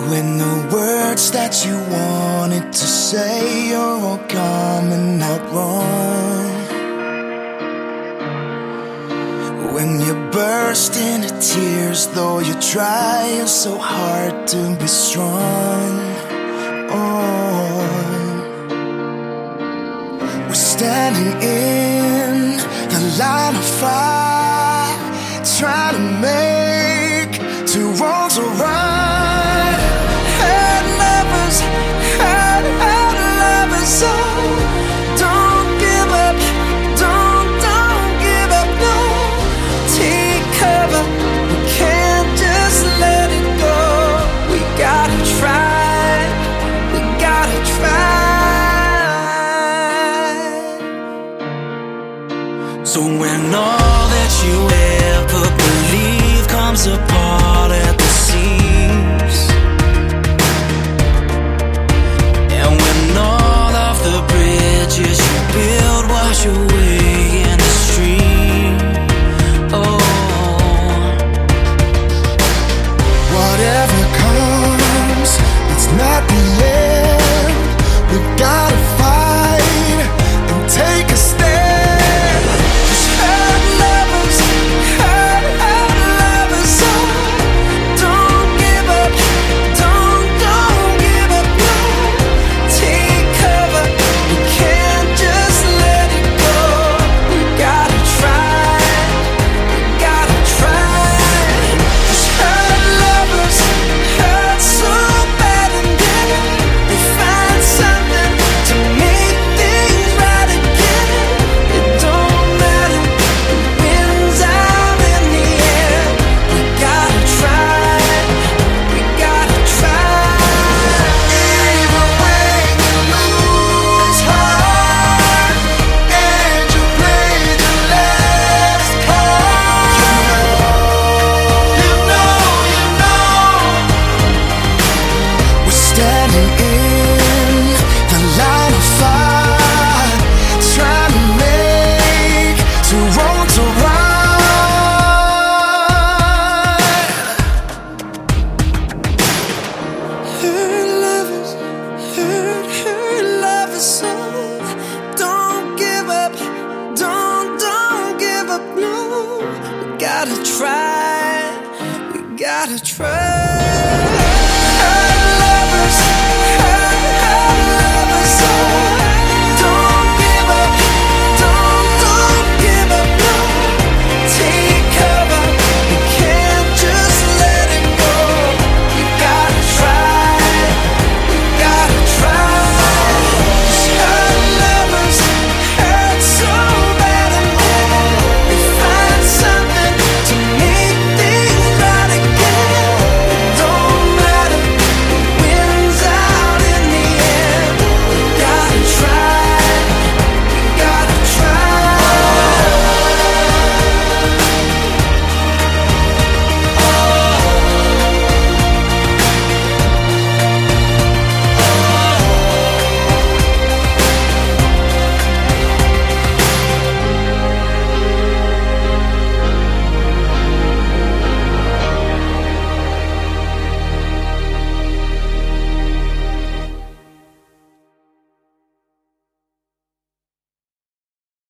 When the words that you wanted to say are all coming out wrong, when you burst into tears, though you're trying so hard to be strong. Oh, we're standing in the line of fire, trying to make two wrongs right. Hurt lovers, hurt lovers, oh, don't give up, don't give up, no. Take cover, we can't just let it go. We gotta try, we gotta try. So when all that you ever believed comes apart at the seams, and when all of the bridges you build wash away in the stream, oh, whatever comes, it's not the end. We gotta fight and take a stand. Just hurt lovers, hurt lovers, oh, don't give up, don't give up, no. Take cover, we can't just let it go. We gotta try, we gotta try. Just hurt lovers, hurt so bad, and then they find something to make things right again. It don't matter who wins out in the end. We gotta try, we gotta try. Even when you lose heart and you play the last card, you know we're standing in the line of fire, trying to make two wrongs right. Hurt lovers, hurt lovers, so don't give up, don't give up, no. We gotta try, we gotta try.